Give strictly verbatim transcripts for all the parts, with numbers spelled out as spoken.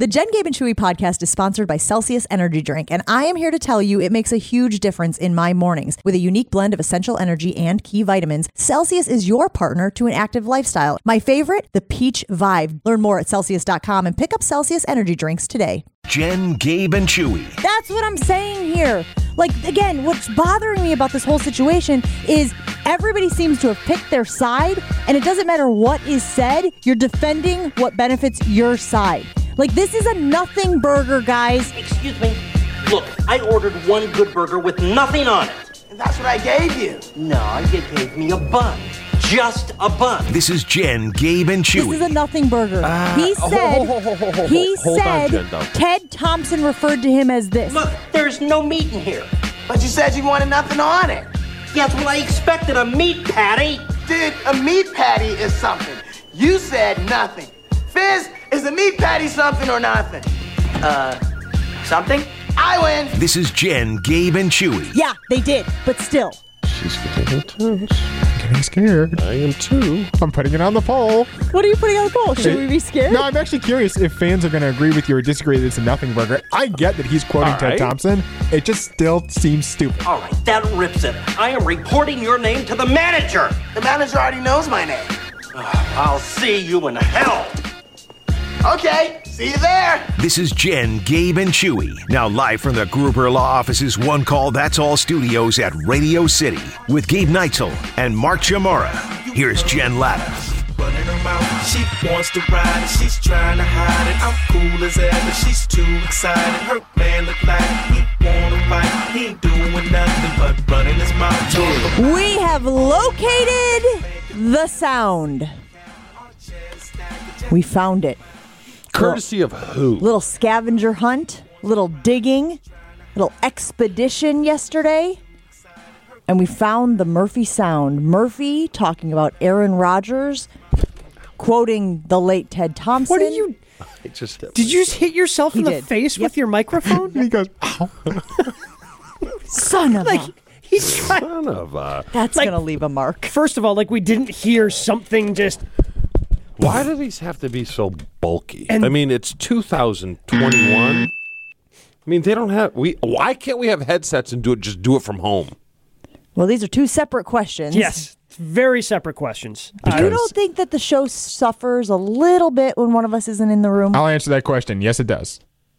The Jen, Gabe, and Chewy podcast is sponsored by Celsius Energy Drink, and I am here to tell you it makes a huge difference in my mornings. With a unique blend of essential energy and key vitamins, Celsius is your partner to an active lifestyle. My favorite, the Peach Vibe. Learn more at Celsius dot com and pick up Celsius Energy Drinks today. Jen, Gabe, and Chewy. That's what I'm saying here. Like, again, what's bothering me about this whole situation is everybody seems to have picked their side, and it doesn't matter what is said, you're defending what benefits your side. Like, this is a nothing burger, guys. Excuse me. Look, I ordered one good burger with nothing on it. And that's what I gave you. No, you gave me a bun. Just a bun. This is Jen, Gabe, and Chewy. This is a nothing burger. Uh, he said, ho, ho, ho, ho, ho, he hold said on, Jen, though. Ted Thompson referred to him as this. Look, there's no meat in here. But you said you wanted nothing on it. Yeah, that's what I expected, a meat patty. Dude, a meat patty is something. You said nothing. Fizz, is a meat patty something or nothing? Uh, something? I win. This is Jen, Gabe, and Chewy. Yeah, they did, but still. She's getting tense. Getting scared. I am too. I'm putting it on the poll. What are you putting on the poll? Should we be scared? No, I'm actually curious if fans are going to agree with you or disagree that it's a nothing burger. I get that he's quoting All Ted right. Thompson. It just still seems stupid. All right, that rips it. I am reporting your name to the manager. The manager already knows my name. I'll see you in hell. Okay, see you there. This is Jen, Gabe, and Chewy. Now live from the Gruber Law Office's One Call That's All studios at Radio City with Gabe Neitzel and Mark Chamorro. Here's Jen Latta. Running her mouth, she wants to ride it, she's trying to hide it. I'm cool as ever, she's too excited. Her man look like he wanna fight, he ain't doing nothing but running his mouth. We have located the sound. We found it. Courtesy of who? Little scavenger hunt, little digging, little expedition yesterday. And we found the Murphy sound. Murphy talking about Aaron Rodgers, quoting the late Ted Thompson. What are you... I just Did you just hit yourself He in the did. face Yep. with your microphone? He goes, ow. Son of like, a... he's trying... Son of a... That's like- going to leave a mark. First of all, like, we didn't hear something just... Why do these have to be so bulky? And- I mean, it's two thousand twenty-one. I mean, they don't have... we. Why can't we have headsets and do it? Just do it from home? Well, these are two separate questions. Yes, very separate questions. You Uh, don't think that the show suffers a little bit when one of us isn't in the room? I'll answer that question. Yes, it does.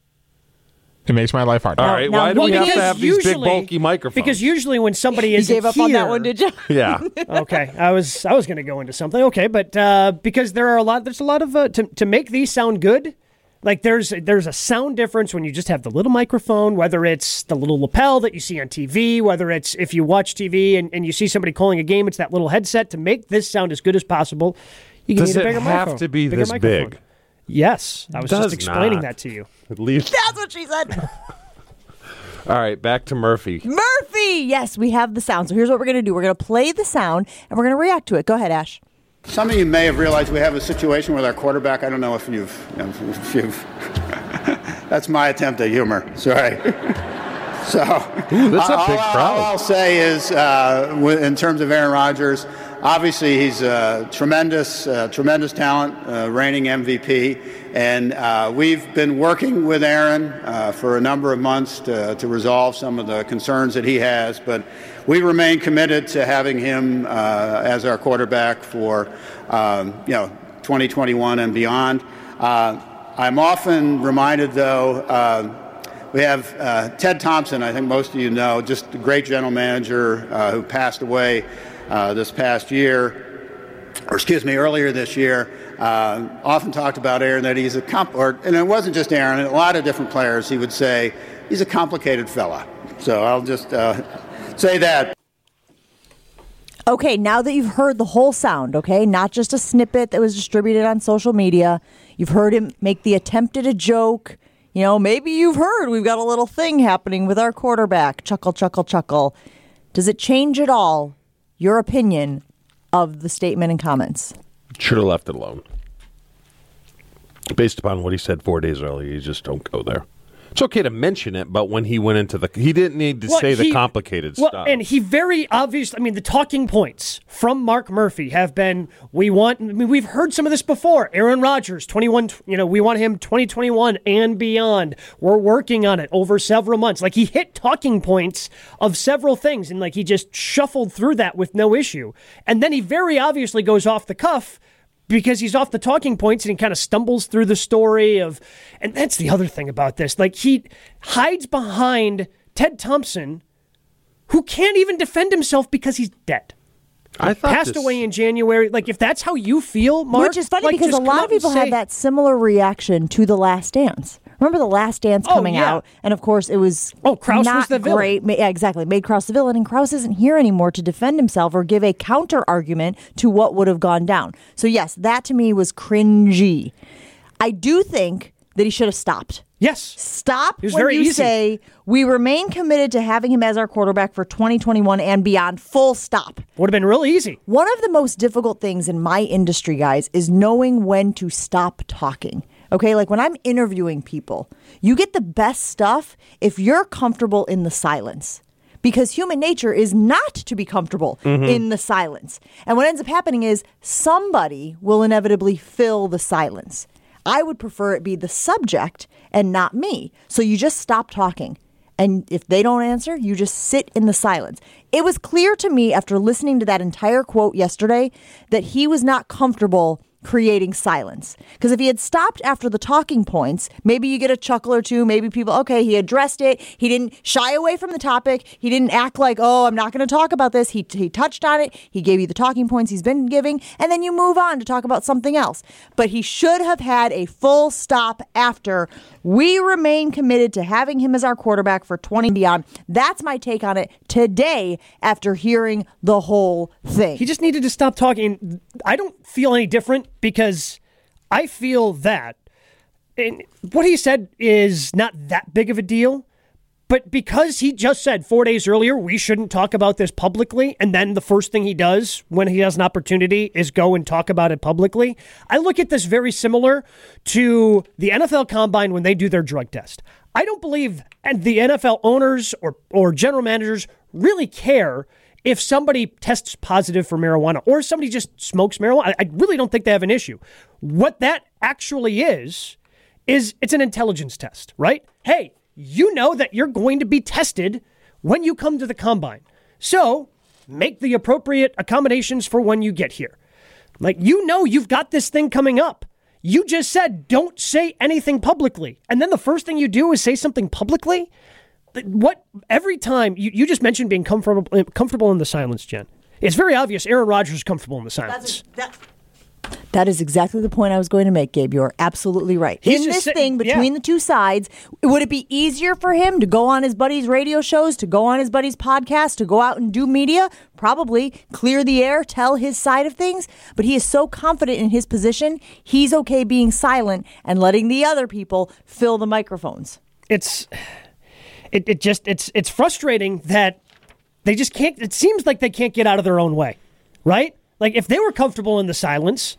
It makes my life harder. All right, now, why do well, we have to because have these big usually- bulky microphones? Because usually when somebody You is gave up on that one, did you? Yeah. Okay, I was I was going to go into something. Okay, but uh, because there are a lot, there's a lot of uh, to to make these sound good. Like there's there's a sound difference when you just have the little microphone, whether it's the little lapel that you see on T V, whether it's if you watch T V and, and you see somebody calling a game, it's that little headset. To make this sound as good as possible, you can Does need a it bigger have microphone, to be bigger this microphone. big? Yes, I was just Does explaining not. that to you. At least. That's what she said. All right, back to Murphy. Murphy! Yes, we have the sound. So here's what we're going to do. We're going to play the sound, and we're going to react to it. Go ahead, Ash. Some of you may have realized we have a situation with our quarterback. I don't know if you've, you know, if you've that's my attempt at humor. Sorry. So Ooh, that's a all, big all, crowd. all I'll say is, uh, w- in terms of Aaron Rodgers, obviously he's a tremendous, uh, tremendous talent, uh, reigning M V P, and uh, we've been working with Aaron uh, for a number of months to, to resolve some of the concerns that he has, but we remain committed to having him uh, as our quarterback for, um, you know, twenty twenty-one and beyond. Uh, I'm often reminded, though. Uh, We have uh, Ted Thompson, I think most of you know, just a great general manager uh, who passed away uh, this past year, or excuse me, earlier this year. Uh, often talked about Aaron that he's a comp, or and it wasn't just Aaron, a lot of different players. He would say he's a complicated fella. So I'll just uh, say that. Okay, now that you've heard the whole sound, okay, not just a snippet that was distributed on social media, you've heard him make the attempt at a joke. You know, maybe you've heard we've got a little thing happening with our quarterback. Chuckle, chuckle, chuckle. Does it change at all your opinion of the statement and comments? Should have left it alone. Based upon what he said four days earlier, you just don't go there. It's okay to mention it, but when he went into the, he didn't need to Well, say he- the complicated well, stuff. And he very obviously, I mean, the talking points from Mark Murphy have been, we want, I mean, we've heard some of this before. Aaron Rodgers, twenty-one, you know, we want him twenty twenty-one and beyond. We're working on it over several months. Like, he hit talking points of several things, and like he just shuffled through that with no issue. And then he very obviously goes off the cuff because he's off the talking points and he kind of stumbles through the story of, and that's the other thing about this. Like, he hides behind Ted Thompson, who can't even defend himself because he's dead. I thought Passed this- away in January. Like, if that's how you feel, Mark, Which is funny like, because a just come lot out of people and say- had that similar reaction to The Last Dance. Remember The Last Dance Oh, coming yeah. out? And of course, it was Oh, Krause not was the villain. great. Ma- Yeah, exactly. Made Krause the villain. And Krause isn't here anymore to defend himself or give a counter argument to what would have gone down. So, yes, that to me was cringy. I do think that he should have stopped. Yes. Stop It was when very you easy. say we remain committed to having him as our quarterback for twenty twenty-one and beyond. Full stop. Would have been real easy. One of the most difficult things in my industry, guys, is knowing when to stop talking. Okay, like when I'm interviewing people, you get the best stuff if you're comfortable in the silence. Because human nature is not to be comfortable Mhm. in the silence. And what ends up happening is somebody will inevitably fill the silence. I would prefer it be the subject and not me. So you just stop talking. And if they don't answer, you just sit in the silence. It was clear to me after listening to that entire quote yesterday that he was not comfortable creating silence. Because if he had stopped after the talking points, maybe you get a chuckle or two. Maybe people, okay, he addressed it. He didn't shy away from the topic. He didn't act like, oh, I'm not going to talk about this. He, he touched on it. He gave you the talking points he's been giving. And then you move on to talk about something else. But he should have had a full stop after we remain committed to having him as our quarterback for twenty and beyond. That's my take on it today after hearing the whole thing. He just needed to stop talking. I don't feel any different because I feel that and what he said is not that big of a deal. But because he just said four days earlier, we shouldn't talk about this publicly, and then the first thing he does when he has an opportunity is go and talk about it publicly, I look at this very similar to the N F L Combine when they do their drug test. I don't believe and the N F L owners or, or general managers really care if somebody tests positive for marijuana or somebody just smokes marijuana. I, I really don't think they have an issue. What that actually is, is it's an intelligence test, right? Hey, you know that you're going to be tested when you come to the combine. So make the appropriate accommodations for when you get here. Like, you know, you've got this thing coming up. You just said, don't say anything publicly. And then the first thing you do is say something publicly. What every time you, you just mentioned being comfortable, comfortable in the silence, Jen. It's very obvious Aaron Rodgers is comfortable in the silence. That's, that, that is exactly the point I was going to make, Gabe. You're absolutely right. He's in just this sitting- thing between yeah. the two sides, would it be easier for him to go on his buddies' radio shows, to go on his buddies' podcast, to go out and do media? Probably. Clear the air, tell his side of things. But he is so confident in his position, he's okay being silent and letting the other people fill the microphones. It's it, it just it's it's frustrating that they just can't. It seems like they can't get out of their own way, right? Like if they were comfortable in the silence,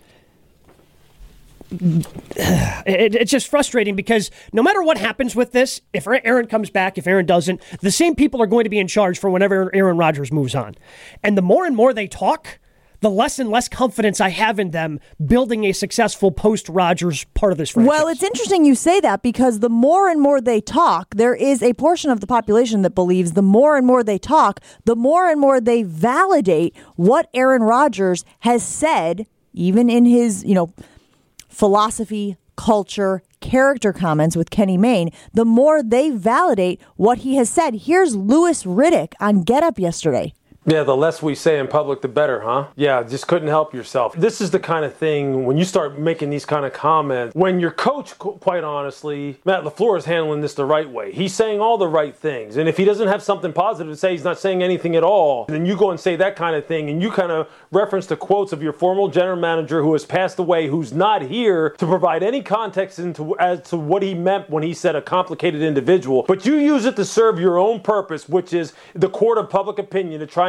it, it's just frustrating because no matter what happens with this, if Aaron comes back, if Aaron doesn't, the same people are going to be in charge for whenever Aaron Rodgers moves on. And the more and more they talk, the less and less confidence I have in them building a successful post-Rodgers part of this franchise. Well, it's interesting you say that because the more and more they talk, there is a portion of the population that believes the more and more they talk, the more and more they validate what Aaron Rodgers has said, even in his, you know, philosophy, culture, character comments with Kenny Mayne, the more they validate what he has said. Here's Louis Riddick on Get Up yesterday. Yeah, the less we say in public, the better, huh? Yeah, just couldn't help yourself. This is the kind of thing, when you start making these kind of comments, when your coach, quite honestly, Matt LaFleur is handling this the right way. He's saying all the right things. And if he doesn't have something positive to say, he's not saying anything at all. Then you go and say that kind of thing, and you kind of reference the quotes of your former general manager who has passed away, who's not here to provide any context into as to what he meant when he said a complicated individual. But you use it to serve your own purpose, which is the court of public opinion, to try and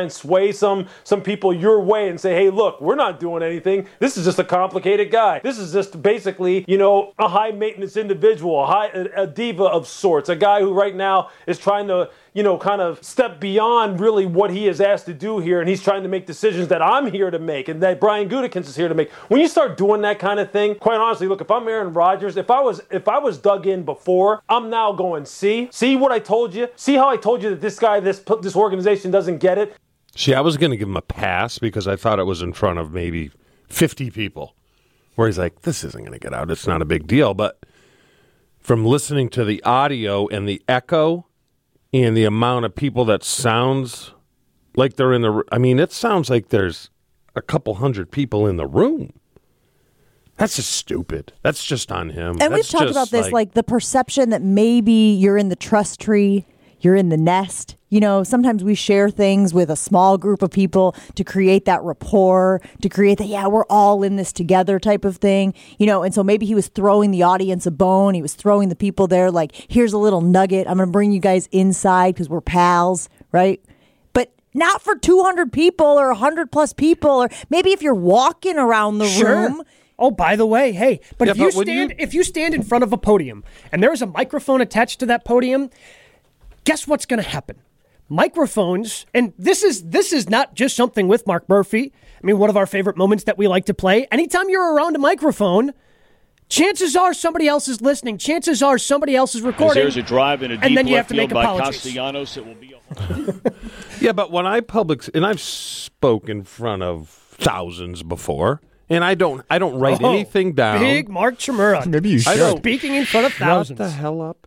and sway some some people your way and say, hey, look, we're not doing anything. This is just a complicated guy. This is just basically, you know, a high-maintenance individual, a, high, a, a diva of sorts, a guy who right now is trying to, you know, kind of step beyond really what he is asked to do here, and he's trying to make decisions that I'm here to make and that Brian Gutekunst is here to make. When you start doing that kind of thing, quite honestly, look, if I'm Aaron Rodgers, if I was if I was dug in before, I'm now going, see? See what I told you? See how I told you that this guy, this this organization doesn't get it? See, I was going to give him a pass because I thought it was in front of maybe fifty people, where he's like, this isn't going to get out. It's not a big deal. But from listening to the audio and the echo and the amount of people that sounds like they're in the, I mean, it sounds like there's a couple hundred people in the room. That's just stupid. That's just on him. And That's we've talked about this, like, like the perception that maybe you're in the trust tree, you're in the nest. You know, sometimes we share things with a small group of people to create that rapport, to create that, yeah, we're all in this together type of thing. You know, and so maybe he was throwing the audience a bone. He was throwing the people there like, here's a little nugget. I'm going to bring you guys inside because we're pals, right? But not for two hundred people or one hundred plus people. Or maybe if you're walking around the Sure. room. Oh, by the way, hey, but Yeah, if you but when stand you- if you stand in front of a podium and there's a microphone attached to that podium, guess what's going to happen? Microphones, and this is this is not just something with Mark Murphy. I mean, one of our favorite moments that we like to play. Anytime you're around a microphone, chances are somebody else is listening. Chances are somebody else is recording. There's a drive in a deep and then you have left to field make by apologies. Castellanos. It will be a Yeah, but when I public, and I've spoke in front of thousands before, and I don't, I don't write Oh, anything down. Big Mark Chmura. Maybe you I should. don't- Speaking in front of thousands. Shut the hell up.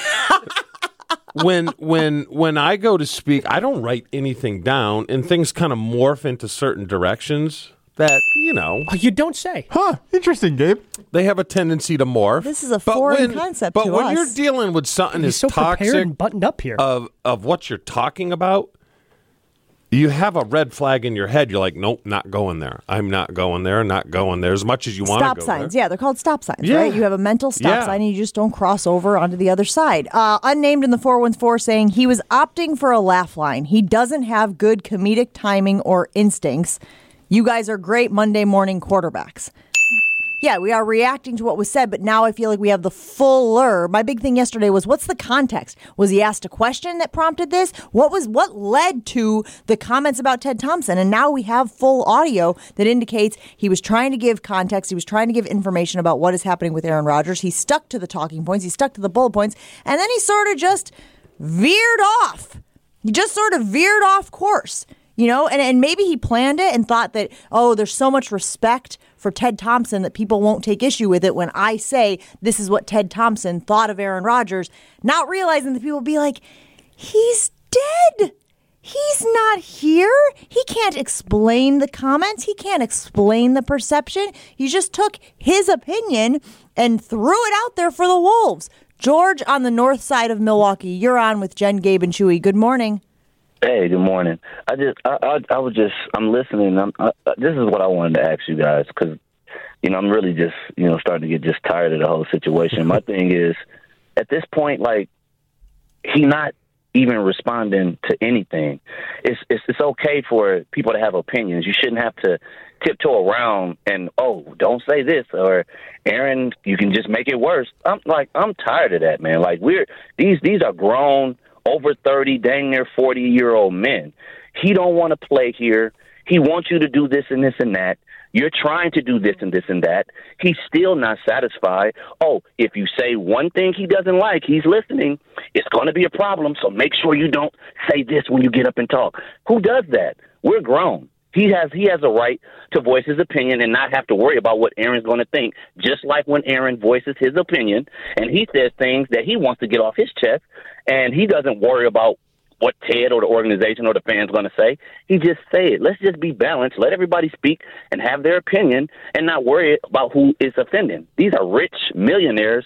when when when I go to speak, I don't write anything down, and things kind of morph into certain directions that, you know, Oh, you don't say. Huh. Interesting, Gabe. they have a tendency to morph. This is a But foreign when- concept But to when us. you're dealing with something He's as so prepared toxic and buttoned up here. of of what you're talking about, you have a red flag in your head. You're like, nope, not going there. I'm not going there. Not going there. As much as you want to Stop go signs. there. Yeah, they're called stop signs, Yeah. right? You have a mental stop Yeah. sign and you just don't cross over onto the other side. Uh, unnamed in the four one four saying he was opting for a laugh line. He doesn't have good comedic timing or instincts. You guys are great Monday morning quarterbacks. Yeah, we are reacting to what was said, but now I feel like we have the fuller. My big thing yesterday was, what's the context? Was he asked a question that prompted this? What was what led to the comments about Ted Thompson? And now we have full audio that indicates he was trying to give context. He was trying to give information about what is happening with Aaron Rodgers. He stuck to the talking points. He stuck to the bullet points. And then he sort of just veered off. He just sort of veered off course. You know, and, and maybe he planned it and thought that, oh, there's so much respect for Ted Thompson that people won't take issue with it when I say this is what Ted Thompson thought of Aaron Rodgers, not realizing that people will be like, he's dead. He's not here. He can't explain the comments. He can't explain the perception. He just took his opinion and threw it out there for the Wolves. George on the north side of Milwaukee, you're on with Jen, Gabe, and Chewy. Good morning. Hey, good morning. I just, I, I, I was just, I'm listening. I'm, I, this is what I wanted to ask you guys because, you know, I'm really just, you know, starting to get just tired of the whole situation. My thing is, at this point, like, he not even responding to anything. It's, it's, it's okay for people to have opinions. You shouldn't have to tiptoe around and, oh, don't say this, or Aaron, you can just make it worse. I'm like, I'm tired of that, man. Like, we're these, these are grown, over thirty, dang near forty-year-old men. He don't want to play here. He wants you to do this and this and that. You're trying to do this and this and that. He's still not satisfied. Oh, if you say one thing he doesn't like, he's listening. It's going to be a problem, so make sure you don't say this when you get up and talk. Who does that? We're grown. He has he has a right to voice his opinion and not have to worry about what Aaron's going to think, just like when Aaron voices his opinion and he says things that he wants to get off his chest, and he doesn't worry about what Ted or the organization or the fans going to say. He just say it. Let's just be balanced. Let everybody speak and have their opinion and not worry about who is offending. These are rich millionaires,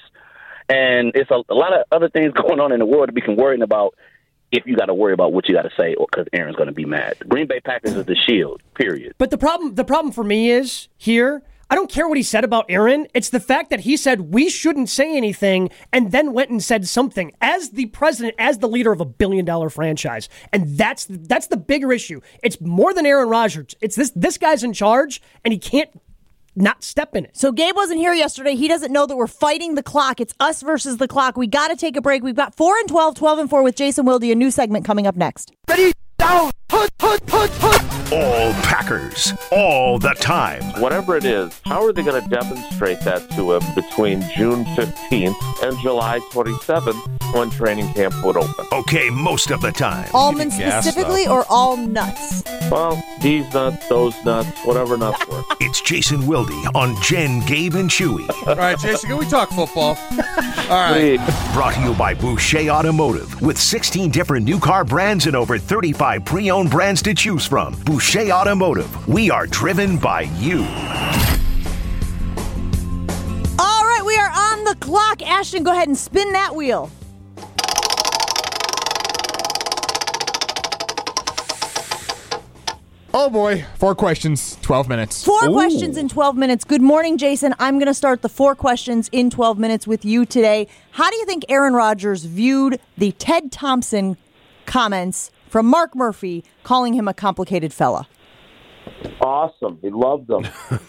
and it's a, a lot of other things going on in the world that we can worry about if you got to worry about what you got to say or because Aaron's going to be mad. Green Bay Packers is the shield, period. But the problem, the problem for me is here, I don't care what he said about Aaron. It's the fact that he said we shouldn't say anything and then went and said something as the president, as the leader of a billion dollar franchise. And that's that's the bigger issue. It's more than Aaron Rodgers. It's this this guy's in charge and he can't not step in it. So Gabe wasn't here yesterday. He doesn't know that we're fighting the clock. It's us versus the clock. We got to take a break. We've got four and twelve, twelve and four with Jason Wilde, a new segment coming up next. Ready, down, put, put, put, put. All Packers, all the time. Whatever it is, how are they going to demonstrate that to him between June fifteenth and July twenty-seventh when training camp would open? Okay, most of the time. Almonds specifically or all nuts? Well, these nuts, those nuts, whatever nuts work. It's Jason Wilde on Jen, Gabe, and Chewy. All right, Jason, can we talk football? All right. Brought to you by Boucher Automotive. With sixteen different new car brands and over thirty-five pre-owned brands to choose from. Boucher Automotive. We are driven by you. All right, we are on the clock. Ashton, go ahead and spin that wheel. Oh boy, four questions, twelve minutes. Four Ooh. questions in twelve minutes. Good morning, Jason. I'm going to start the four questions in twelve minutes with you today. How do you think Aaron Rodgers viewed the Ted Thompson comments from Mark Murphy calling him a complicated fella? Awesome. He loved them.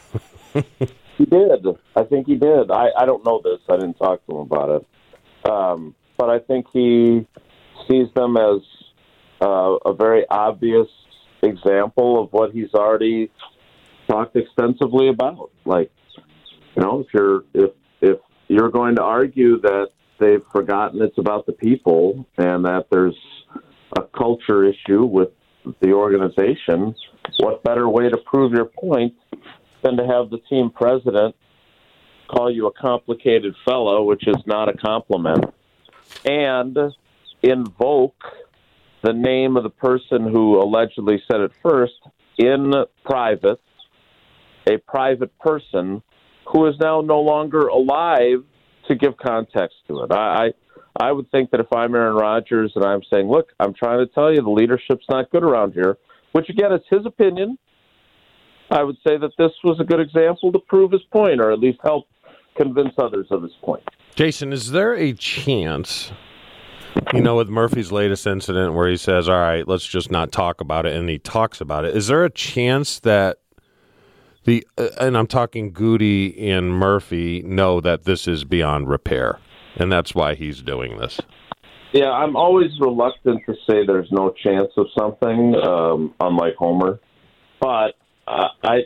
He did. I think he did. I, I don't know this. I didn't talk to him about it. Um, but I think he sees them as uh, a very obvious example of what he's already talked extensively about. Like, you know, if you're if if you're going to argue that they've forgotten it's about the people and that there's a culture issue with the organization, what better way to prove your point than to have the team president call you a complicated fellow, which is not a compliment, and invoke the name of the person who allegedly said it first in private, a private person who is now no longer alive to give context to it. I, I I would think that if I'm Aaron Rodgers and I'm saying, look, I'm trying to tell you the leadership's not good around here, which, again, is his opinion, I would say that this was a good example to prove his point or at least help convince others of his point. Jason, is there a chance, you know, with Murphy's latest incident where he says, all right, let's just not talk about it, and he talks about it, is there a chance that the, uh, and I'm talking Goody and Murphy, know that this is beyond repair, and that's why he's doing this? Yeah, I'm always reluctant to say there's no chance of something, um, unlike Homer. But uh, I,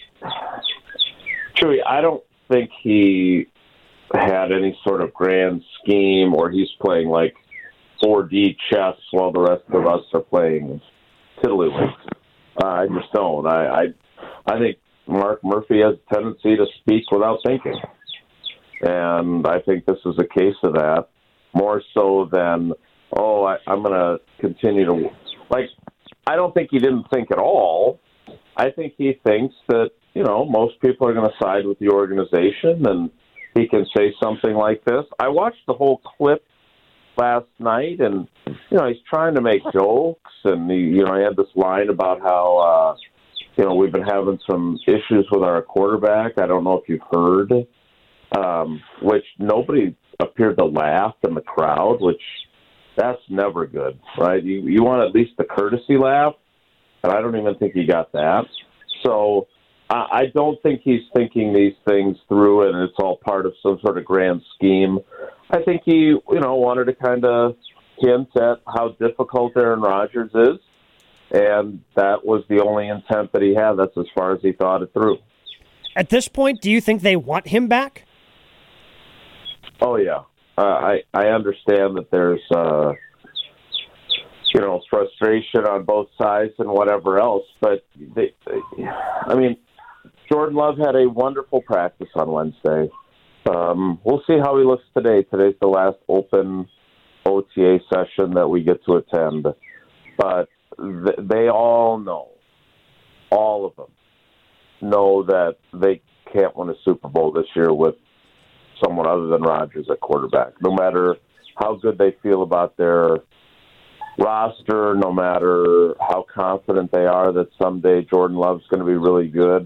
Chewy, I don't think he had any sort of grand scheme or he's playing like four D chess while the rest of us are playing tiddlywinks. Uh, I just don't. I, I, I think Mark Murphy has a tendency to speak without thinking. And I think this is a case of that, more so than, oh, I, I'm going to continue to... Like, I don't think he didn't think at all. I think he thinks that, you know, most people are going to side with the organization, and he can say something like this. I watched the whole clip last night, and, you know, he's trying to make jokes, and, he, you know, he had this line about how, uh, you know, we've been having some issues with our quarterback. I don't know if you've heard, um, which nobody appeared to laugh in the crowd, which that's never good, right? You, you want at least the courtesy laugh, and I don't even think he got that. So I, I don't think he's thinking these things through, and it's all part of some sort of grand scheme. I think he, you know, wanted to kind of hint at how difficult Aaron Rodgers is, and that was the only intent that he had. That's as far as he thought it through. At this point, do you think they want him back? Oh, yeah. Uh, I, I understand that there's, uh, you know, frustration on both sides and whatever else, but, they, they, I mean, Jordan Love had a wonderful practice on Wednesday. Um, we'll see how he looks today. Today's the last open O T A session that we get to attend. But th- they all know, all of them, know that they can't win a Super Bowl this year with someone other than Rodgers at quarterback. No matter how good they feel about their roster, no matter how confident they are that someday Jordan Love's going to be really good,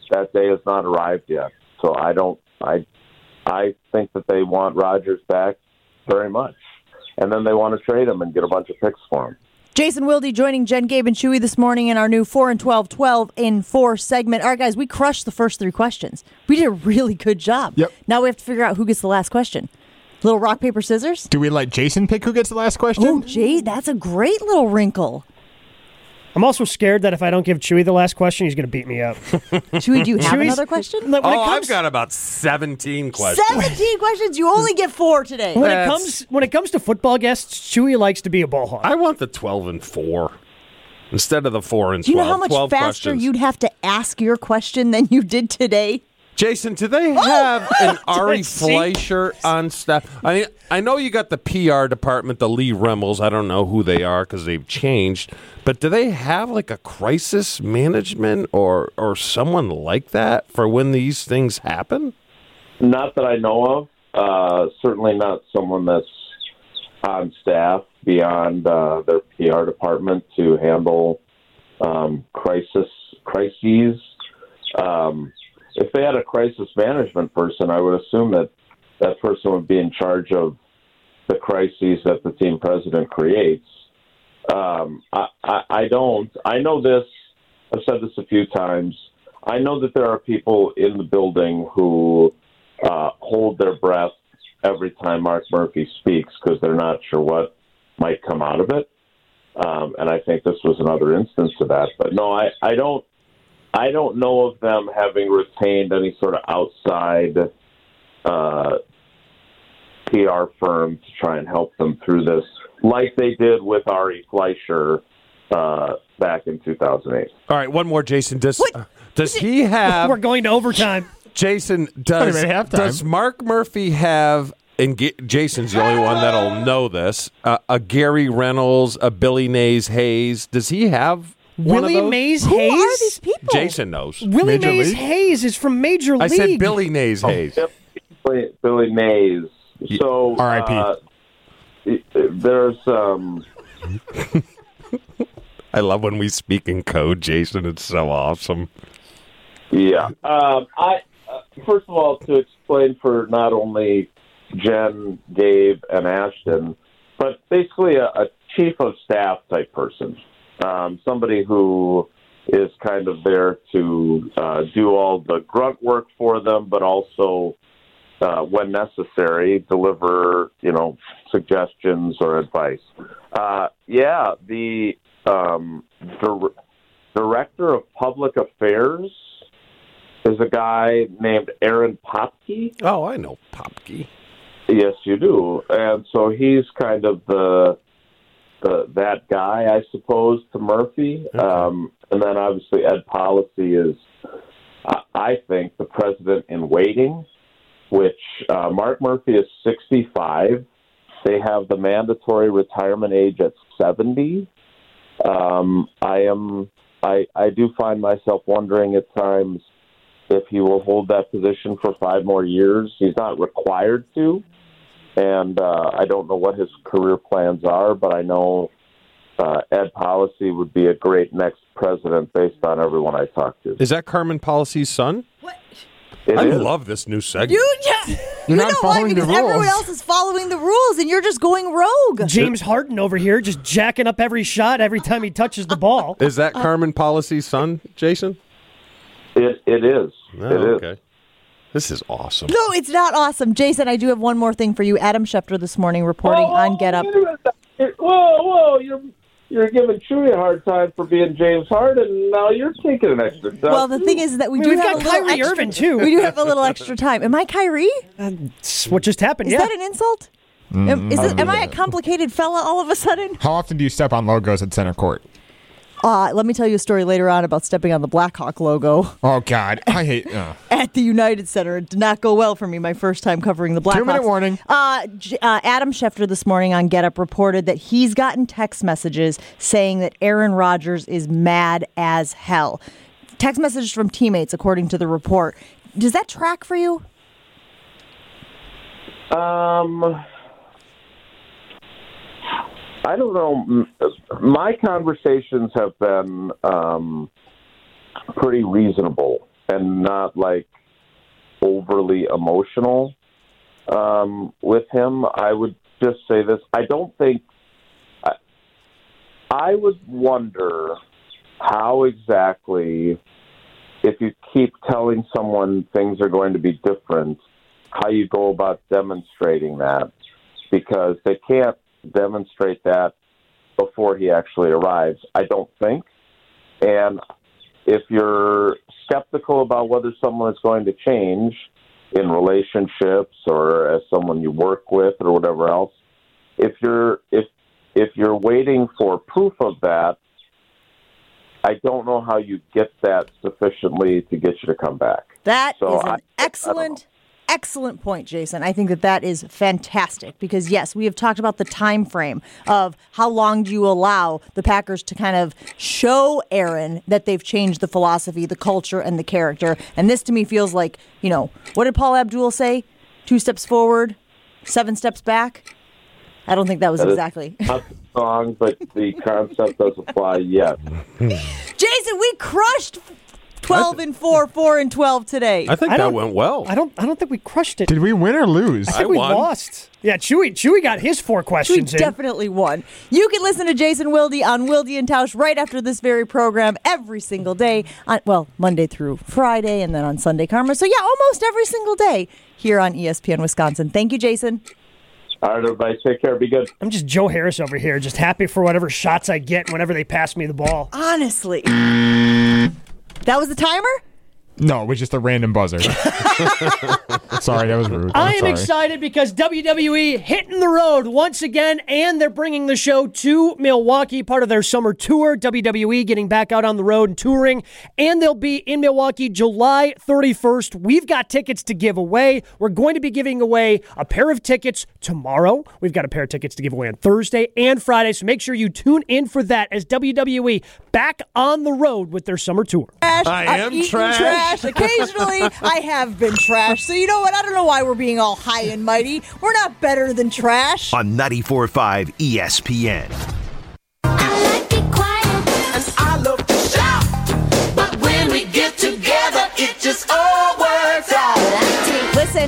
that day has not arrived yet. So I don't. I I think that they want Rodgers back very much, and then they want to trade him and get a bunch of picks for him. Jason Wilde joining Jen, Gabe, and Chewy this morning in our new four and twelve, twelve in four segment. All right, guys, we crushed the first three questions. We did a really good job. Yep. Now we have to figure out who gets the last question. Little rock, paper, scissors? Do we let Jason pick who gets the last question? Oh, Jay, that's a great little wrinkle. I'm also scared that if I don't give Chewy the last question, he's going to beat me up. Chewy, do you have Chewy's- another question? When it Oh, comes- I've got about seventeen questions. seventeen questions. You only get four today. When it That's- comes when it comes to football guests, Chewy likes to be a ball hawk. I want the twelve and four instead of the four and Do you know twelve. how much twelve faster questions. you'd have to ask your question than you did today? Jason, do they have an Ari See? Fleischer on staff? I mean, I know you got the P R department, the Lee Remmels. I don't know who they are because they've changed. But do they have like a crisis management or or someone like that for when these things happen? Not that I know of. Uh, certainly not someone that's on staff beyond uh, their P R department to handle um, crisis crises. Um, if they had a crisis management person, I would assume that that person would be in charge of the crises that the team president creates. Um, I, I, I don't. I know this. I've said this a few times. I know that there are people in the building who uh, hold their breath every time Mark Murphy speaks because they're not sure what might come out of it. Um, and I think this was another instance of that. But no, I, I don't. I don't know of them having retained any sort of outside uh, P R firm to try and help them through this, like they did with Ari Fleischer uh, back in two thousand eight. All right, one more, Jason. Does uh, does he have? We're going to overtime. Jason, does Wait a minute, halftime. does Mark Murphy have? And G- Jason's the only one that'll know this. Uh, a Gary Reynolds, a Billy Nays Hayes. Does he have? One Willie of those? Mays Who Hayes? are these people? Jason knows. Willie Major Mays League? Hayes is from Major I League. said Billy Nays Hayes. Yep, Billy, Billy Mays. So R I P uh, there's um, I love when we speak in code, Jason. It's so awesome. yeah. Um, I uh, first of all, to explain for not only Jen, Gabe, and Ashton, but basically a, a chief of staff type person, um, somebody who is kind of there to uh, do all the grunt work for them, but also, uh, when necessary, deliver, you know, suggestions or advice. Uh, yeah, the um, dir- director of public affairs is a guy named Aaron Popke. Oh, I know Popke. Yes, you do. And so he's kind of the, the that guy, I suppose, to Murphy. Okay. Um, and then obviously Ed Policy is, uh, I think, the president in waiting, which uh, Mark Murphy is sixty-five. They have the mandatory retirement age at seventy. Um, I am. I, I do find myself wondering at times if he will hold that position for five more years. He's not required to, and uh, I don't know what his career plans are, but I know uh, Ed Policy would be a great next president based on everyone I talk to. Is that Carmen Policy's son? What? It I is. love this new segment. You, yeah, you not know why? following the Because everyone rules. else is following the rules, and you're just going rogue. James Harden over here just jacking up every shot every time he touches the ball. Is that Carmen Policy's son, Jason? It, it is. Oh, it is. okay. This is awesome. No, it's not awesome. Jason, I do have one more thing for you. Adam Schefter this morning reporting on Get Up. Wait a minute. Whoa, whoa, you're you're giving Chewy a hard time for being James Harden, and now you're taking an extra time. Well, the thing is that we I do mean, we've have got a little Kyrie extra, Irving, too. We do have a little extra time. Am I Kyrie? That's what just happened, Is yeah. that an insult? am, is it, am I a complicated fella all of a sudden? How often do you step on logos at center court? Uh, let me tell you a story later on about stepping on the Blackhawk logo Oh, God. I hate... Uh. at the United Center. It did not go well for me my first time covering the Blackhawks. Two-minute warning. Uh, J- uh, Adam Schefter this morning on Get Up reported that he's gotten text messages saying that Aaron Rodgers is mad as hell. Text messages from teammates, according to the report. Does that track for you? Um, I don't know. My conversations have been um, pretty reasonable and not like overly emotional um, with him. I would just say this. I don't think I, I would wonder how exactly, if you keep telling someone things are going to be different, how you go about demonstrating that, because they can't demonstrate that before he actually arrives, I don't think. And if you're skeptical about whether someone is going to change in relationships or as someone you work with or whatever else, if you're if if you're waiting for proof of that, I don't know how you get that sufficiently to get you to come back. That So is an I- excellent, excellent point, Jason. I think that that is fantastic because, yes, we have talked about the time frame of how long do you allow the Packers to kind of show Aaron that they've changed the philosophy, the culture, and the character. And this, to me, feels like, you know, what did Paul Abdul say? Two steps forward, seven steps back? I don't think that was That is exactly. not the song, but the concept does apply yet. Jason, we crushed twelve and four, four and twelve today. I think I that don't- went well. I don't. I don't think we crushed it. Did we win or lose? I think I we won. lost. Yeah, Chewy. Chewy got his four We questions in. definitely won. You can listen to Jason Wilde on Wilde and Tausch right after this very program every single day. On, well, Monday through Friday, and then on Sunday Karma. So yeah, almost every single day here on E S P N Wisconsin. Thank you, Jason. All right, everybody, take care. Be good. I'm just Joe Harris over here, just happy for whatever shots I get whenever they pass me the ball. Honestly, that was the timer. No, it was just a random buzzer. Sorry, that was rude. I'm I am sorry. excited because W W E hitting the road once again, and they're bringing the show to Milwaukee, part of their summer tour. W W E getting back out on the road and touring, and they'll be in Milwaukee July thirty-first. We've got tickets to give away. We're going to be giving away a pair of tickets tomorrow. We've got a pair of tickets to give away on Thursday and Friday, so make sure you tune in for that as W W E back on the road with their summer tour. Trash. I I've am eaten trash. trash. Occasionally, I have been trash. So you know what? I don't know why we're being all high and mighty. We're not better than trash. On ninety-four point five E S P N. I love to shout, but when we get together, it just all works out. Listen.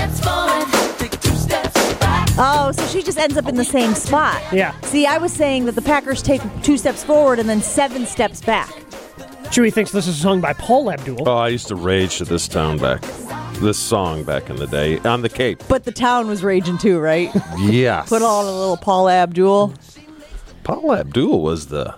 Oh, so she just ends up in the same spot. Yeah. See, I was saying that the Packers take two steps forward and then seven steps back. Chewy thinks this is a song by Paul Abdul. Oh, I used to rage to this town back, this song back in the day on the Cape. But the town was raging too, right? Yes. Put on a little Paul Abdul. Paul Abdul was the.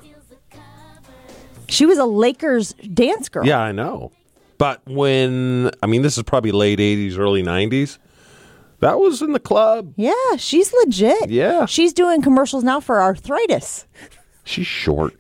She was a Lakers dance girl. Yeah, I know. But when, I mean, this is probably late eighties, early nineties. That was in the club. Yeah, she's legit. Yeah. She's doing commercials now for arthritis. She's short.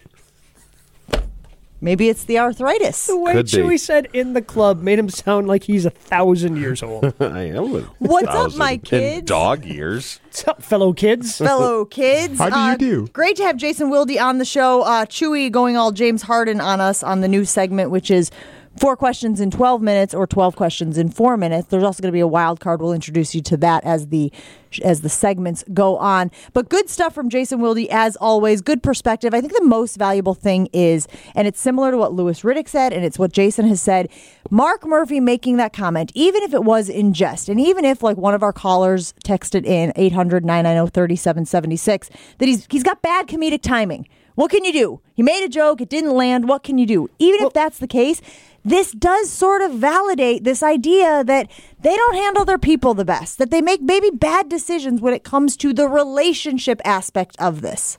Maybe it's the arthritis. The way Could be. Chewy said in the club made him sound like he's a thousand years old. I am. a What's up, thousand my in kids? dog years. What's up, fellow kids? Fellow kids. How do you Uh, do? Great to have Jason Wilde on the show. Uh, Chewy going all James Harden on us on the new segment, which is four questions in twelve minutes or twelve questions in four minutes. There's also going to be a wild card. We'll introduce you to that as the as the segments go on. But good stuff from Jason Wilde, as always. Good perspective. I think the most valuable thing is, and it's similar to what Louis Riddick said, and it's what Jason has said, Mark Murphy making that comment, even if it was in jest, and even if like one of our callers texted in eight hundred, nine nine zero, three seven seven six, that he's he's got bad comedic timing. What can you do? He made a joke, it didn't land. What can you do? Even if that's the case, this does sort of validate this idea that they don't handle their people the best, that they make maybe bad decisions when it comes to the relationship aspect of this.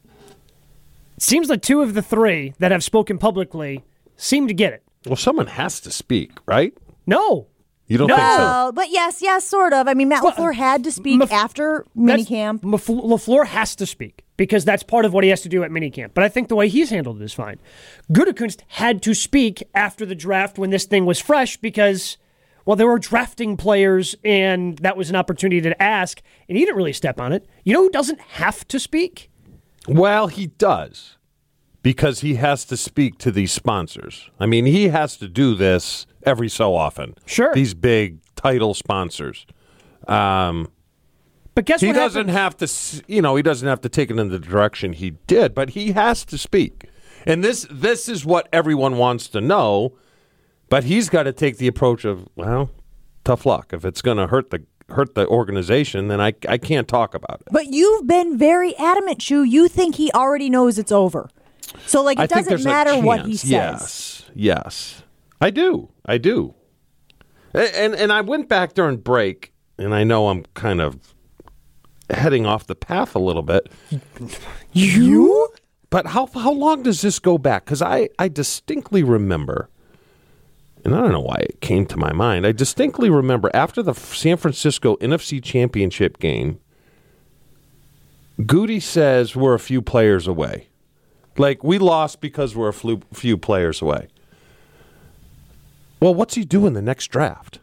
Seems like two of the three that have spoken publicly seem to get it. Well, someone has to speak, right? No. You don't No. think so? Well, but yes, yes, sort of. I mean, Matt Well, LaFleur had to speak Maf- after That's- minicamp. Maf- LaFleur has to speak because that's part of what he has to do at minicamp. But I think the way he's handled it is fine. Gutekunst had to speak after the draft when this thing was fresh because, well, there were drafting players and that was an opportunity to ask, and he didn't really step on it. You know who doesn't have to speak? Well, he does, because he has to speak to these sponsors. I mean, he has to do this every so often. Sure. These big title sponsors. Um, but guess he what doesn't happened? have to, s- you know, he doesn't have to take it in the direction he did, but he has to speak. And this, this is what everyone wants to know. But he's got to take the approach of, well, tough luck. If it's going to hurt the hurt the organization, then I, I can't talk about it. But you've been very adamant, Shu. You think he already knows it's over. So, like, it I think doesn't there's a matter what he chance. says. Yes, yes. I do. I do. A- And, and I went back during break, and I know I'm kind of heading off the path a little bit. You? But how how long does this go back? Because I, I distinctly remember, and I don't know why it came to my mind, I distinctly remember after the San Francisco N F C Championship game, Goody says we're a few players away. Like, we lost because we're a few, few players away. Well, what's he doing the next draft?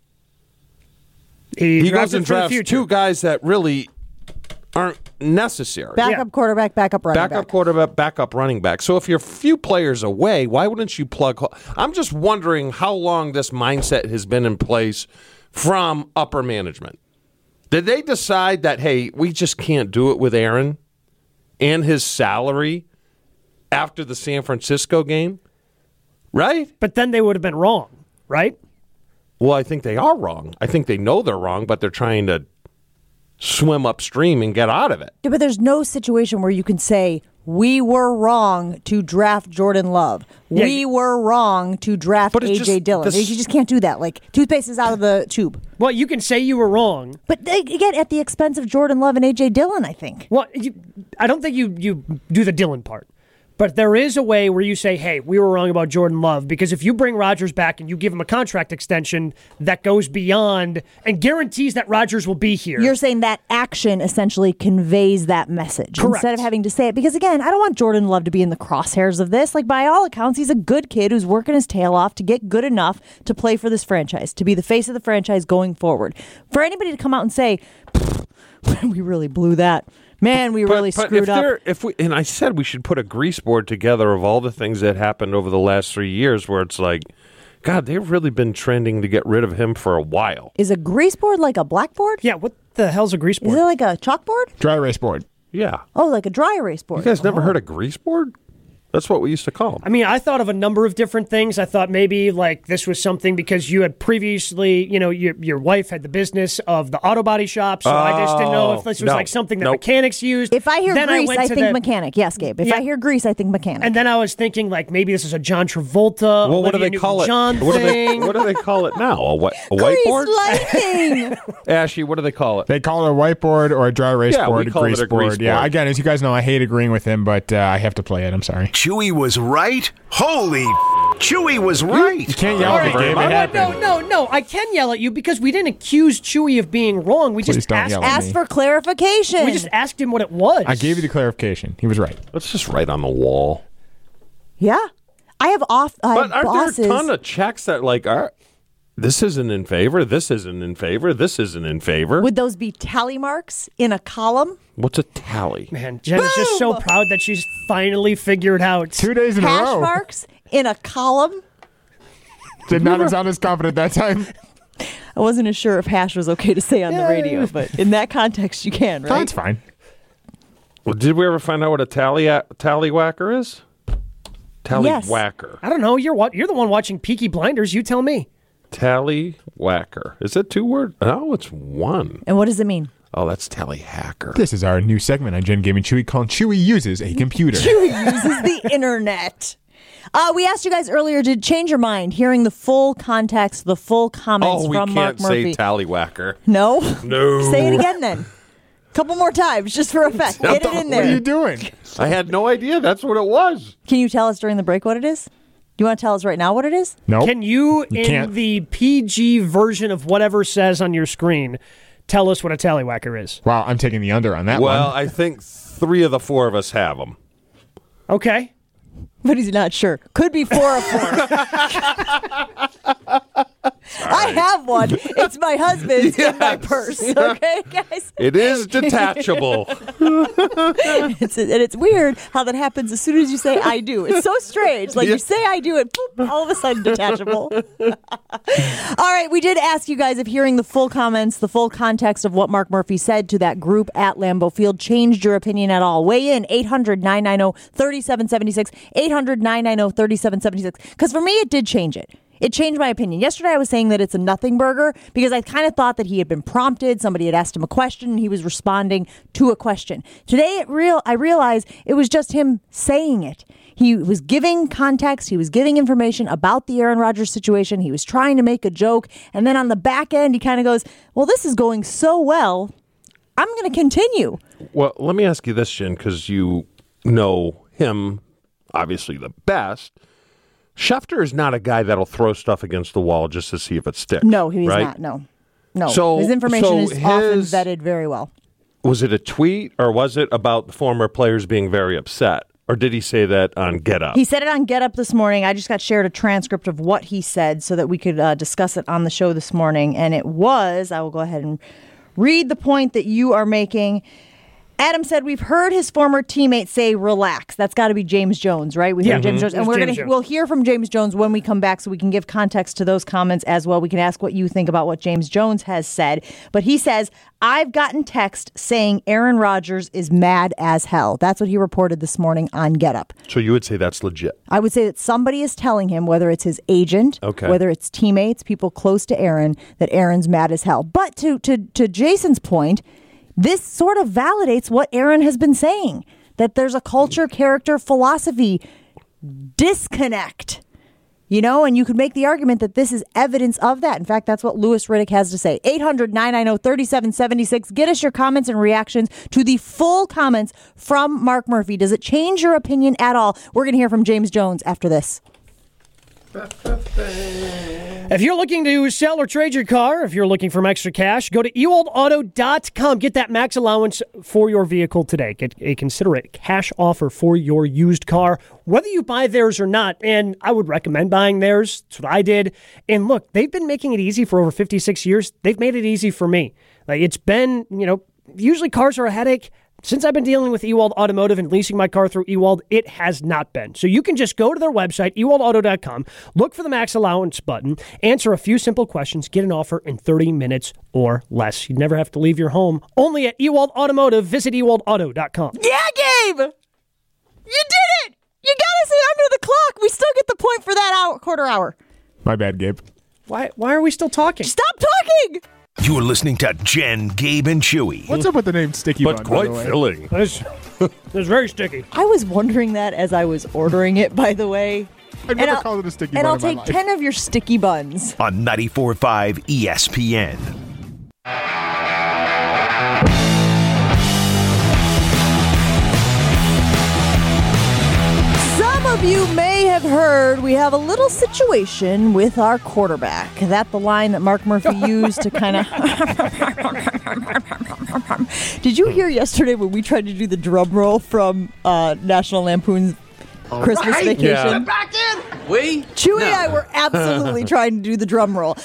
He, he drafts goes and for the drafts future. two guys that really aren't necessary. Backup quarterback, backup running Backup back. quarterback, backup running back. So if you're a few players away, why wouldn't you plug? I'm just wondering how long this mindset has been in place from upper management. Did they decide that, hey, we just can't do it with Aaron and his salary after the San Francisco game? Right? But then they would have been wrong, right? Well, I think they are wrong. I think they know they're wrong, but they're trying to swim upstream and get out of it. Yeah, but there's no situation where you can say, we were wrong to draft Jordan Love. Yeah, we you- were wrong to draft But it's A J just Dillon. this- You just can't do that. Like, toothpaste is out of the tube. Well, you can say you were wrong. But they- again, at the expense of Jordan Love and A J Dillon, I think. Well, you, I don't think you, you do the Dillon part. But there is a way where you say, hey, we were wrong about Jordan Love, because if you bring Rodgers back and you give him a contract extension that goes beyond and guarantees that Rodgers will be here. You're saying that action essentially conveys that message Correct. instead of having to say it. Because again, I don't want Jordan Love to be in the crosshairs of this. Like, by all accounts, he's a good kid who's working his tail off to get good enough to play for this franchise, to be the face of the franchise going forward. For anybody to come out and say, we really blew that. Man, we really but screwed if up. there- If we and I said we should put a grease board together of all the things that happened over the last three years, where it's like, God, they've really been trending to get rid of him for a while. Is a grease board like a blackboard? Yeah, what the hell's a grease Is board? it like a chalkboard? Dry erase board. Yeah, Oh, like a dry erase board. you guys never Oh. heard of grease board? That's what we used to call them. I mean, I thought of a number of different things. I thought maybe like this was something because you had previously, you know, your your wife had the business of the auto body shop, so I just didn't know if this was no. like something that Nope. mechanics used. If I hear then grease, went I, to think the- mechanic. Yes, Gabe. If Yeah. I hear grease, I think mechanic. And then I was thinking like maybe this is a John Travolta, Well, what do Olivia they call it? Newton-John What do they, thing. what do they call it now? A, whi- a grease whiteboard? lighting. Ashy, what do they call it? They call it a whiteboard or a dry erase Yeah, we board, a call it grease a grease board. Yeah, board. again, as you guys know, I hate agreeing with him, but uh, I have to play it. I'm sorry. Chewy was right? Holy f- Chewy was right. You can't yell All at me, right. Gabe. It No, happened. no, no, no. I can yell at you because we didn't accuse Chewy of being wrong. We Please just don't asked, yell at Ask me. for clarification. we just asked him what it was. I gave you the clarification. He was right. Let's just write on the wall. Yeah. I have off I But have aren't bosses. there a ton of checks that like are this isn't in favor, this isn't in favor, this isn't in favor? Would those be tally marks in a column? What's a tally? Man, Jen is just so Boom! proud that she's finally figured out. Two days in a Hash row. marks in a column? Did not sound as confident that time. I wasn't as sure if hash was okay to say on the radio, but in that context, you can, right? That's fine. Well, did we ever find out what a tally tallywhacker is? Yes. Tallywhacker. I don't know. You're what? You're the one watching Peaky Blinders. You tell me. Tallywhacker. Is it two words? No, it's one. And what does it mean? Oh, that's tallyhacker. This is our new segment on Jen Gaming Chewy called Chewy Uses a Computer. Chewy uses the internet. Uh, we asked you guys earlier to change your mind, hearing the full context, the full comments Oh, we from Mark can't say Murphy. tallywhacker. no? No. Say it again then. Couple more times, just for effect. Get it in What are you there. doing? I had no idea that's what it was. Can you tell us during the break what it is? Do you want to tell us right now what it is? No. Can you, You in can't. the P G version of whatever says on your screen, tell us what a tallywhacker is? Wow, I'm taking the under on that Well, one. I think three of the four of us have them. Okay. But he's not sure. Could be four of four. I have one. It's my husband's in my Yes. purse. Okay, guys? It is detachable. It's, and it's weird how that happens as soon as you say I do. It's so strange. Like Yeah. you say I do it, boop, all of a sudden detachable. All right, we did ask you guys if hearing the full comments, the full context of what Mark Murphy said to that group at Lambeau Field changed your opinion at all. Weigh in, eight hundred nine nine zero three seven seven six, eight hundred nine nine zero three seven seven six. Because for me, it did change it. It changed my opinion. Yesterday I was saying that it's a nothing burger because I kind of thought that he had been prompted. Somebody had asked him a question and he was responding to a question. Today it real I realized it was just him saying it. He was giving context. He was giving information about the Aaron Rodgers situation. He was trying to make a joke. And then on the back end, he kind of goes, well, this is going so well. I'm going to continue. Well, let me ask you this, Jen, because you know him obviously the best. Schefter is not a guy that'll throw stuff against the wall just to see if it sticks. No, he's right? not. No, no. So, his information so is his, often vetted very well. Was it a tweet or was it about the former players being very upset? Or did he say that on Get Up? He said it on Get Up this morning. I just got shared a transcript of what he said so that we could uh, discuss it on the show this morning. And it was, I will go ahead and read the point that you are making. Adam said, we've heard his former teammates say, relax. That's got to be James Jones, right? We yeah. heard James Jones. And we're James gonna Jones. we'll hear from James Jones when we come back so we can give context to those comments as well. We can ask what you think about what James Jones has said. But he says, I've gotten text saying Aaron Rodgers is mad as hell. That's what he reported this morning on Get Up. So you would say that's legit? I would say that somebody is telling him, whether it's his agent, okay. whether it's teammates, people close to Aaron, that Aaron's mad as hell. But to to to Jason's point, this sort of validates what Aaron has been saying, that there's a culture, character, philosophy disconnect, you know, and you could make the argument that this is evidence of that. In fact, that's what Louis Riddick has to say. eight hundred, nine nine zero, three seven seven six. Get us your comments and reactions to the full comments from Mark Murphy. Does it change your opinion at all? We're going to hear from James Jones after this. If you're looking to sell or trade your car, if you're looking for extra cash, go to ewald auto dot com. Get that max allowance for your vehicle today. Get a considerate cash offer for your used car, whether you buy theirs or not. And I would recommend buying theirs. That's what I did. And look, they've been making it easy for over fifty-six years. They've made it easy for me. Like, it's been, you know, usually cars are a headache. Since I've been dealing with Ewald Automotive and leasing my car through Ewald, it has not been. So you can just go to their website, ewald auto dot com, look for the max allowance button, answer a few simple questions, get an offer in thirty minutes or less. You never have to leave your home. Only at Ewald Automotive. Visit ewald auto dot com. Yeah, Gabe! You did it! You got us in under the clock. We still get the point for that hour, quarter hour. My bad, Gabe. Why, why are we still talking? Stop talking! You're listening to Jen, Gabe, and Chewy. What's up with the name Sticky But Bun? quite by the way? filling. It's, it's very sticky. I was wondering that as I was ordering it, by the way. I've never I'll- called it a sticky And bun I'll in my take life. ten of your sticky buns. On ninety-four point five E S P N. Some of you may have heard we have a little situation with our quarterback. That the line that Mark Murphy used to kind of... Did you hear yesterday when we tried to do the drum roll from uh, National Lampoon's Christmas right. Vacation? Yeah. Back in. We? Chewy and I were absolutely trying to do the drum roll.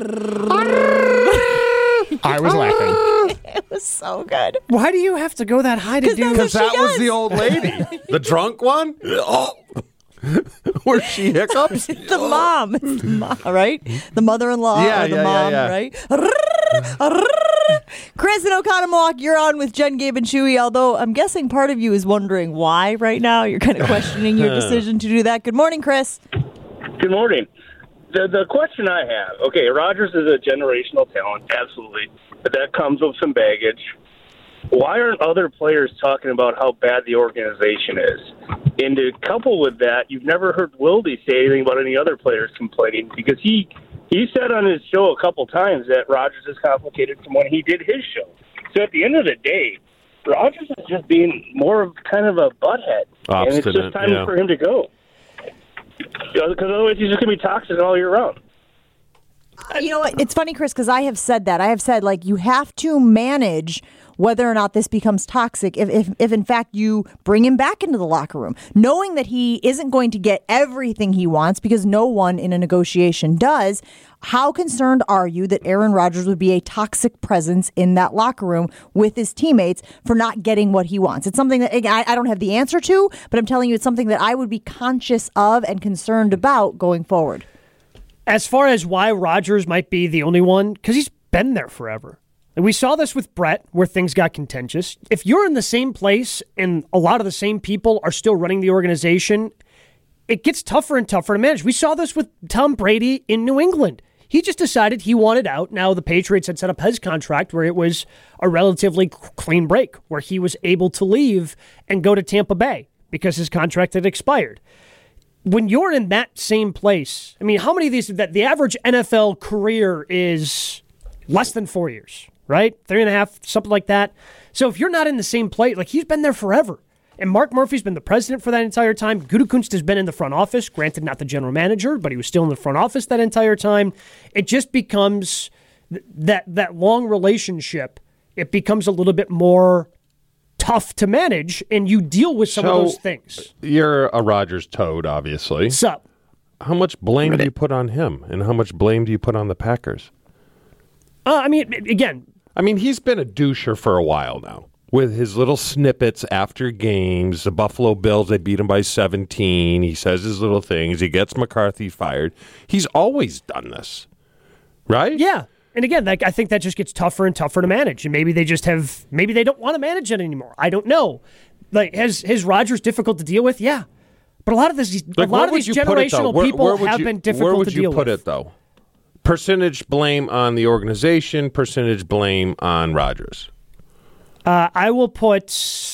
I was laughing. It was so good. Why do you have to go that high to 'Cause do that's this? what That she was does. the old lady. The drunk one? Oh. Where she hiccups? The mom, It's the mom, right? The mother-in-law Yeah, or the yeah, yeah, mom, yeah. right? Chris in Oconomowoc, you're on with Jen, Gabe, and Chewy, although I'm guessing part of you is wondering why right now. You're kind of questioning your decision to do that. Good morning, Chris. Good morning. The the question I have, okay, Rodgers is a generational talent, absolutely, but that comes with some baggage. Why aren't other players talking about how bad the organization is? And to couple with that, you've never heard Wilde say anything about any other players complaining because he he said on his show a couple times that Rodgers is complicated from when he did his show. So at the end of the day, Rodgers is just being more of kind of a butthead, and it's Obstinate, just time yeah. for him to go. Because otherwise he's just going to be toxic all year round. Uh, You know what? It's funny, Chris, because I have said that. I have said, like, you have to manage whether or not this becomes toxic if, if, if in fact, you bring him back into the locker room, knowing that he isn't going to get everything he wants because no one in a negotiation does. How concerned are you that Aaron Rodgers would be a toxic presence in that locker room with his teammates for not getting what he wants? It's something that again, I, I don't have the answer to, but I'm telling you it's something that I would be conscious of and concerned about going forward. As far as why Rodgers might be the only one, because he's been there forever. And we saw this with Brett, where things got contentious. If you're in the same place and a lot of the same people are still running the organization, it gets tougher and tougher to manage. We saw this with Tom Brady in New England. He just decided he wanted out. Now, the Patriots had set up his contract where it was a relatively clean break, where he was able to leave and go to Tampa Bay because his contract had expired. When you're in that same place, I mean, how many of these, that the average N F L career is less than four years, right? Three and a half, something like that. So if you're not in the same place, like he's been there forever. And Mark Murphy's been the president for that entire time. Gutekunst has been in the front office, granted not the general manager, but he was still in the front office that entire time. It just becomes th- that that long relationship, it becomes a little bit more tough to manage, and you deal with some so, of those things. You're a Rodgers toad, obviously. Sup? How much blame do you put on him, and how much blame do you put on the Packers? Uh, I mean, again... I mean, he's been a doucher for a while now. With his little snippets after games, the Buffalo Bills, they beat him by seventeen. He says his little things. He gets McCarthy fired. He's always done this, right? Yeah. And again, like, I think that just gets tougher and tougher to manage. And maybe they just have, maybe they don't want to manage it anymore. I don't know. Like, has, has Rodgers difficult to deal with? Yeah. But a lot of this, like, a lot of these generational where, people where have you, been difficult to deal with. Where would you put it, though? Percentage blame on the organization, percentage blame on Rodgers. Uh, I will put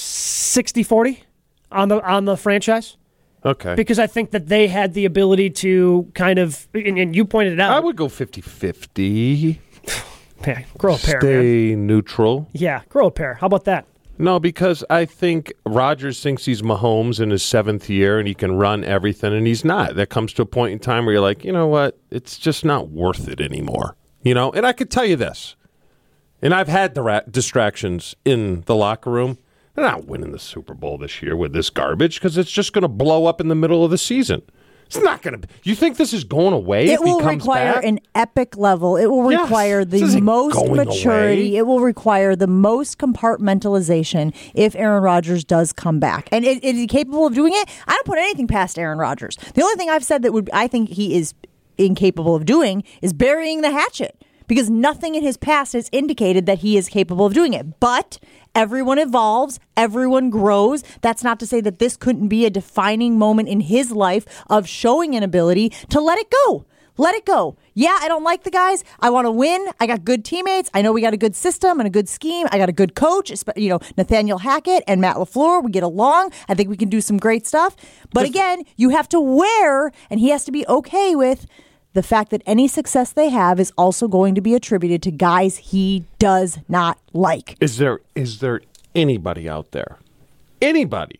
sixty forty on the on the franchise. Okay. Because I think that they had the ability to kind of, and, and you pointed it out. I would go fifty-fifty. Hey, grow a pair, Stay man. neutral. Yeah, grow a pair. How about that? No, because I think Rodgers thinks he's Mahomes in his seventh year and he can run everything, and he's not. There comes to a point in time where you're like, you know what? It's just not worth it anymore. You know, and I could tell you this. And I've had the distractions in the locker room. They're not winning the Super Bowl this year with this garbage because it's just going to blow up in the middle of the season. It's not going to. You think this is going away? It if will he comes require back? an epic level. It will Yes, require this the isn't most going maturity. away. It will require the most compartmentalization if Aaron Rodgers does come back. And is, is he capable of doing it? I don't put anything past Aaron Rodgers. The only thing I've said that would I think he is incapable of doing is burying the hatchet. Because nothing in his past has indicated that he is capable of doing it. But everyone evolves. Everyone grows. That's not to say that this couldn't be a defining moment in his life of showing an ability to let it go. Let it go. Yeah, I don't like the guys. I want to win. I got good teammates. I know we got a good system and a good scheme. I got a good coach, you know, Nathaniel Hackett and Matt LaFleur. We get along. I think we can do some great stuff. But again, you have to wear, and he has to be okay with the fact that any success they have is also going to be attributed to guys he does not like. Is there is there anybody out there, anybody,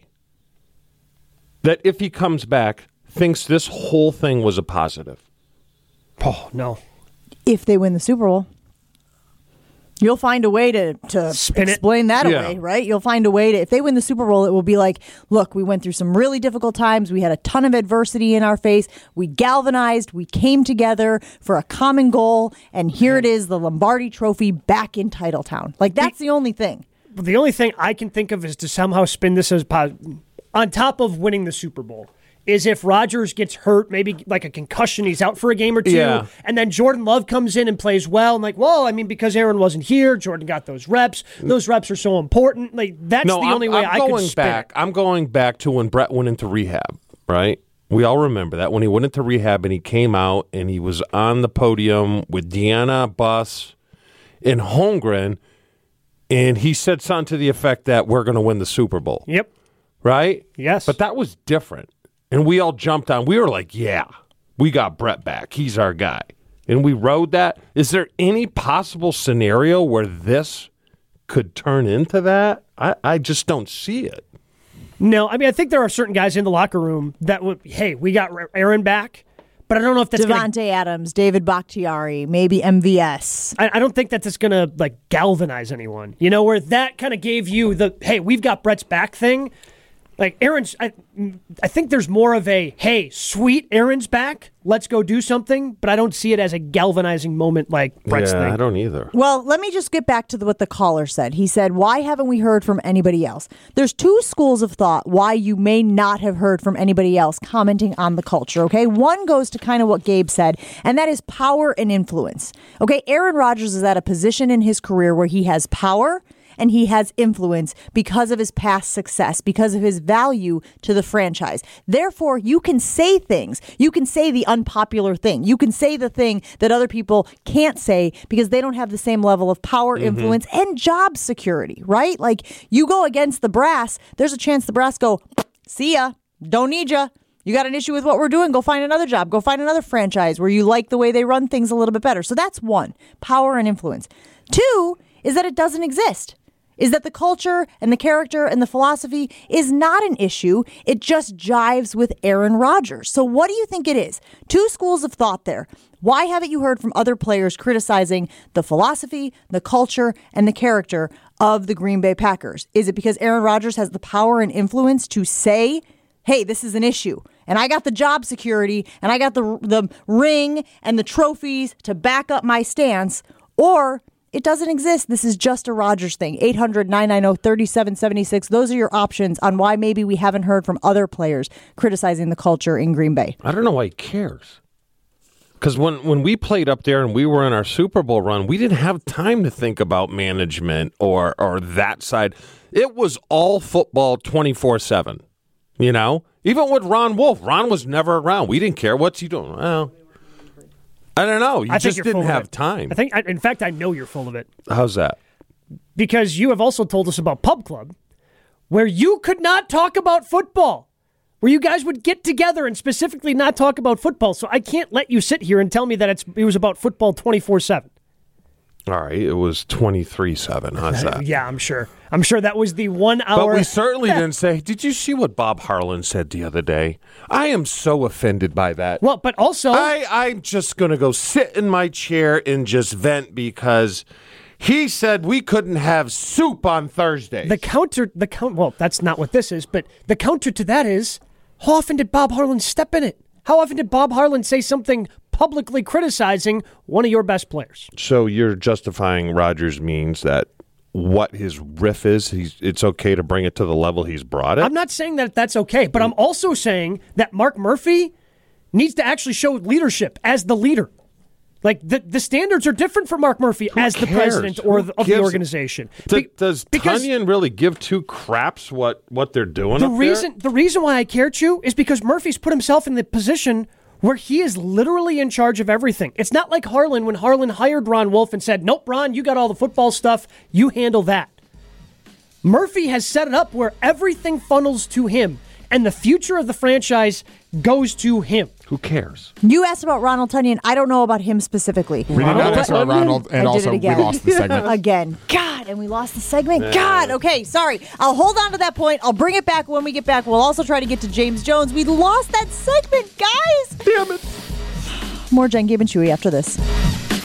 that if he comes back thinks this whole thing was a positive? Oh, no. If they win the Super Bowl. You'll find a way to, to Spin explain it. that Yeah. away, right? You'll find a way to, if they win the Super Bowl, it will be like, look, we went through some really difficult times. We had a ton of adversity in our face. We galvanized. We came together for a common goal. And here it is, the Lombardi Trophy back in Titletown. Like, that's the only thing. The only thing I can think of is to somehow spin this as po- on top of winning the Super Bowl. Is if Rodgers gets hurt, maybe like a concussion, he's out for a game or two, Yeah. and then Jordan Love comes in and plays well, and like, well, I mean, because Aaron wasn't here, Jordan got those reps. Those reps are so important. Like that's no, the I'm, only way I'm I going could spin back. it. I'm going back to when Brett went into rehab, right? We all remember that when he went into rehab and he came out and he was on the podium with Deanna Buss and Holmgren, and he said something to the effect that we're going to win the Super Bowl. Yep. Right? Yes. But that was different. And we all jumped on. We were like, yeah, we got Brett back. He's our guy. And we rode that. Is there any possible scenario where this could turn into that? I, I just don't see it. No, I mean, I think there are certain guys in the locker room that would, hey, we got Aaron back, but I don't know if that's Devontae gonna, Adams, David Bakhtiari, maybe M V S. I, I don't think that that's going to like galvanize anyone. You know, where that kind of gave you the, hey, we've got Brett's back thing. Like Aaron's, I, I think there's more of a, hey, sweet, Aaron's back. Let's go do something. But I don't see it as a galvanizing moment like Brett's yeah, thing. I don't either. Well, let me just get back to the, what the caller said. He said, why haven't we heard from anybody else? There's two schools of thought why you may not have heard from anybody else commenting on the culture, okay? One goes to kind of what Gabe said, and that is power and influence. Okay, Aaron Rodgers is at a position in his career where he has power and he has influence because of his past success, because of his value to the franchise. Therefore, you can say things. You can say the unpopular thing. You can say the thing that other people can't say because they don't have the same level of power, Mm-hmm. influence, and job security, right? Like, you go against the brass, there's a chance the brass go, see ya, don't need ya. You got an issue with what we're doing, go find another job. Go find another franchise where you like the way they run things a little bit better. So that's one, power and influence. Two is that it doesn't exist. Is that the culture and the character and the philosophy is not an issue. It just jives with Aaron Rodgers. So what do you think it is? Two schools of thought there. Why haven't you heard from other players criticizing the philosophy, the culture, and the character of the Green Bay Packers? Is it because Aaron Rodgers has the power and influence to say, hey, this is an issue, and I got the job security, and I got the the ring and the trophies to back up my stance, or it doesn't exist. This is just a Rodgers thing. eight hundred, nine nine zero, three seven seven six. Those are your options on why maybe we haven't heard from other players criticizing the culture in Green Bay. I don't know why he cares. Because when, when we played up there and we were in our Super Bowl run, we didn't have time to think about management or or that side. It was all football twenty-four seven. You know? Even with Ron Wolf. Ron was never around. We didn't care. What's he doing? Well, I don't know. You I think just you're didn't full of have it. time. I think, in fact, I know you're full of it. How's that? Because you have also told us about Pub Club, where you could not talk about football, where you guys would get together and specifically not talk about football. So I can't let you sit here and tell me that it's it was about football twenty-four seven. All right. It was twenty-three seven. How's that? Yeah, I'm sure. I'm sure that was the one hour. But we certainly didn't say, did you see what Bob Harlan said the other day? I am so offended by that. Well, but also, I, I'm just going to go sit in my chair and just vent because he said we couldn't have soup on Thursday. The counter, the count. Well, that's not what this is, but the counter to that is, how often did Bob Harlan step in it? How often did Bob Harlan say something publicly criticizing one of your best players? So you're justifying Rodgers means that what his riff is, he's, it's okay to bring it to the level he's brought it? I'm not saying that that's okay, but I'm also saying that Mark Murphy needs to actually show leadership as the leader. Like, the, the standards are different for Mark Murphy Who as the cares? president or Who the, of the gives- organization. Do- Be- does because Tunyon really give two craps what, what they're doing the up reason the reason why I care, Chew, is because Murphy's put himself in the position where he is literally in charge of everything. It's not like Harlan when Harlan hired Ron Wolf and said, nope, Ron, you got all the football stuff. You handle that. Murphy has set it up where everything funnels to him, and the future of the franchise goes to him. Who cares? You asked about Ronald Tunyon. I don't know about him specifically. We did not ask about Ronald, and I did also it we again. lost the segment. Again. God, and we lost the segment. Yeah. God, okay, sorry. I'll hold on to that point. I'll bring it back when we get back. We'll also try to get to James Jones. We lost that segment, guys. Damn it. More Jen, Gabe, and Chewy after this.